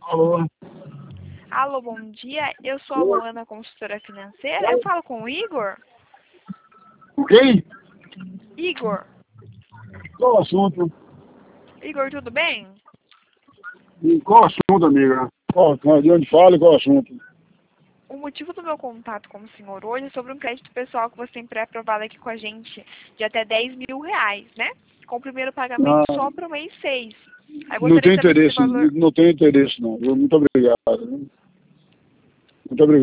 Alô? Alô, bom dia. Eu sou a Luana, consultora financeira. Eu falo com o Igor? Quem? Igor. Qual o assunto? Igor, tudo bem? Qual o assunto, amiga? De onde fala e qual o assunto? O motivo do meu contato com o senhor hoje é sobre um crédito pessoal que você tem pré-aprovado aqui com a gente de até R$ 10.000, né? Com o primeiro pagamento Não, só para o mês 6. Aí não gostaria tenho de saber se esse interesse, valor... não tenho interesse não. Muito obrigado. Muito obrigado.